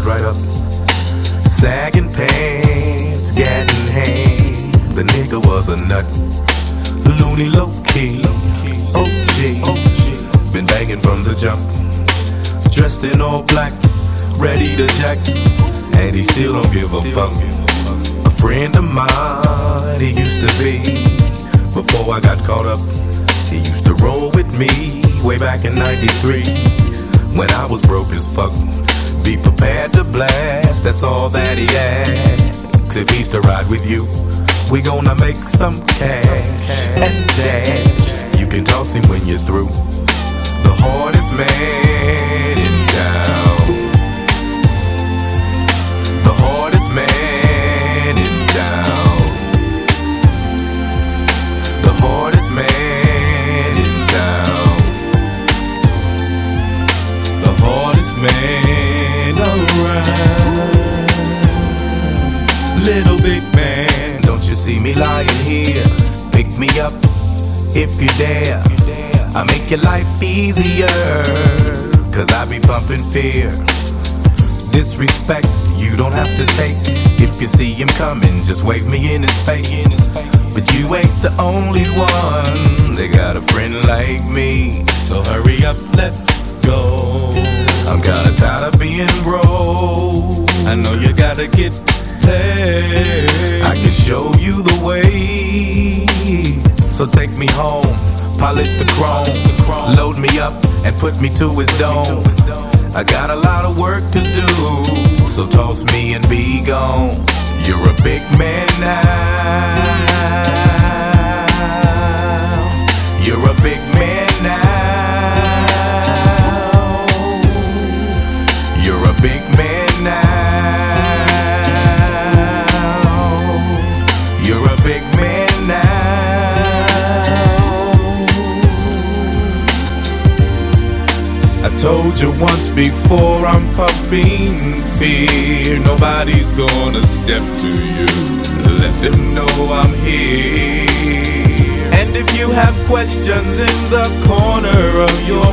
right up. Sagging pants, gat in hand. The nigga was a nut. Looney low key. OG. Been banging from the jump. Dressed in all black, ready to jack. And he still don't give a fuck. A friend of mine, he used to be. Before I got caught up, he used to roll with me way back in '93. When I was broke as fuck. Be prepared to blast, that's all that he asks. If he's to ride with you, we gonna make some cash and dash. You can toss him when you're through. The hardest man in town. The hardest man in town. The hardest man in town. The hardest man around. Little big man, don't you see me lying here? Pick me up if you dare. I make your life easier, cause I be pumping fear. Disrespect, you don't have to take. If you see him coming, just wave me in his face. But you ain't the only one. They got a friend like me. So hurry up, let's go. I'm kinda tired of being broke. I know you gotta get paid. I can show you the way. So take me home, polish the chrome, load me up and put me to his dome. I got a lot of work to do, so toss me and be gone. You're a big man now. You're a big man now. You're a big man now. You're a big man now. I told you once before, I'm pumping fear. Nobody's gonna step to you. Let them know I'm here. And if you have questions in the corner of your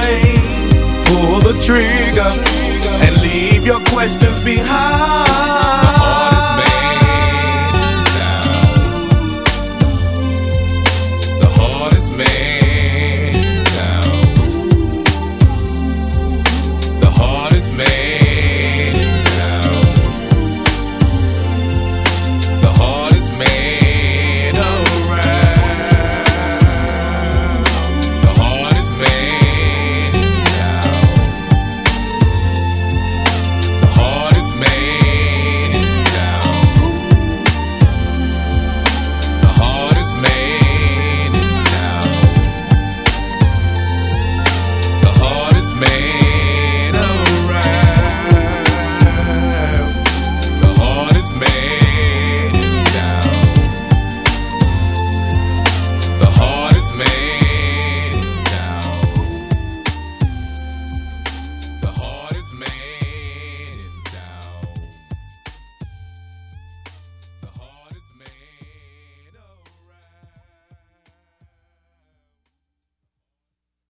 mind, pull the trigger and leave your questions behind.